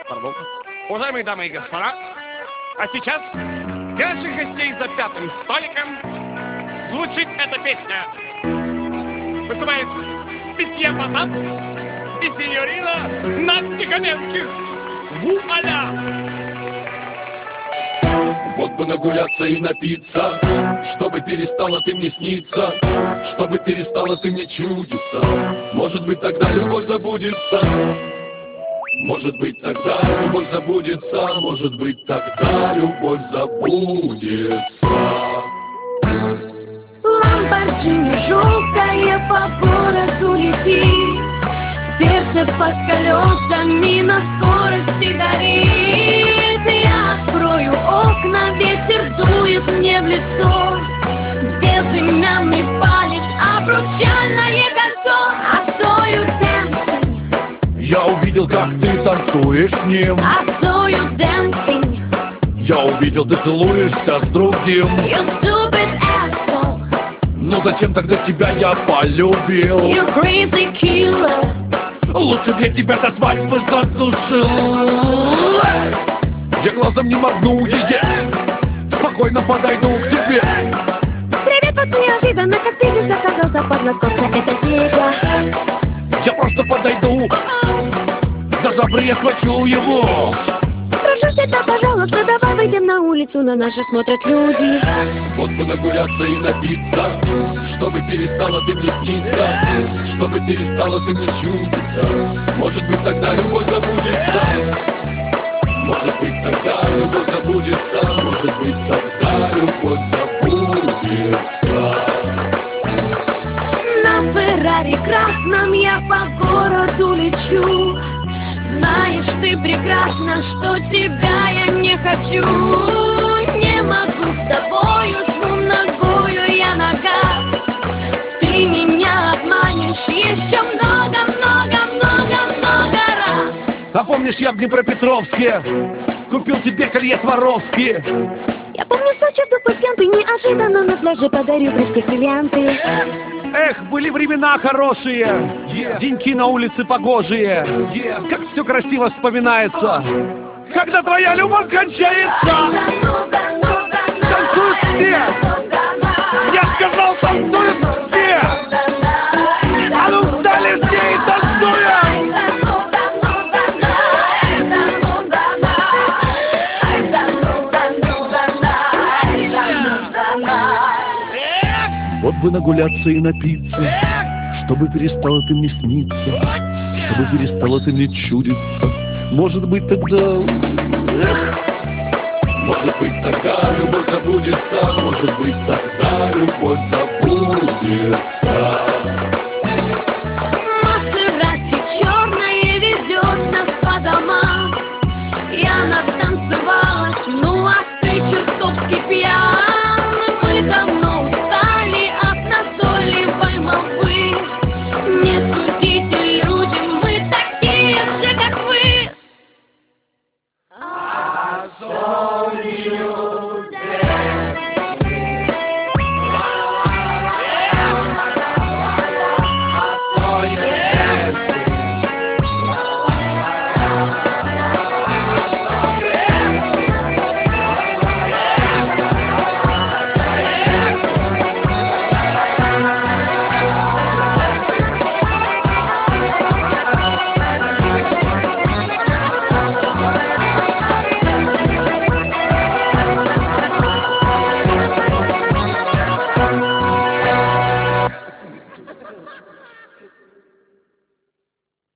Пардон. Уважаемые дамы и господа, а сейчас для наших гостей за пятым столиком звучит эта песня. Выступает месье Базат и сеньорина на Тихомирских. Вуаля! Вот бы нагуляться и напиться, чтобы перестала ты мне сниться, чтобы перестала ты мне чудиться. Может быть, тогда любовь забудется. Может быть, тогда любовь забудется. Может быть, тогда любовь забудется. Ламборджини желтая по городу летит, сердце под колесами на скорости горит. Я открою окна, ветер дует мне в лицо. Безымянный палец, обручальное кольцо. I saw you dancing. Я увидел, как ты танцуешь с ним. I saw you dancing. Я увидел, ты целуешься с другим. You stupid asshole. Ну зачем тогда тебя я полюбил? You crazy killer. Лучше для тебя до свадьбы задушил. Я глазом не моргну, спокойно подойду к тебе. Привет, вот неожиданно, как видишь, оказался познакомься, это Петя. Я просто подойду, за жабры я схвачу его. Прошу тебя, пожалуйста, давай выйдем на улицу, на нас же смотрят люди. Вот бы нагуляться и напиться, чтобы перестала ты мне сниться, чтобы перестала ты мне чудиться. Может быть, тогда любовь забудется. Может быть, тогда любовь забудется. Может быть, тогда любовь забудется. На Феррари красном я по городу лечу. Знаешь ты прекрасно, что тебя я не хочу. Не могу с тобою, жму ногою я нога. Ты меня обманешь еще много раз. А помнишь, я в Днепропетровске купил тебе колье Сваровски? Я помню, в Сочи вдруг под кем ты неожиданно на пляже подарил при всех бриллианты. Эх, были времена хорошие, деньки на улице погожие, как все красиво вспоминается. Когда твоя любовь кончается, танцуют все. Я сказал, танцуют все. А ну встали все и танцуем. Вот бы нагуляться и напиться, чтобы перестала ты мне сниться, чтобы перестала ты мне чудиться. Может быть, тогда... Может быть, тогда любовь забудется. Может быть, тогда любовь забудется.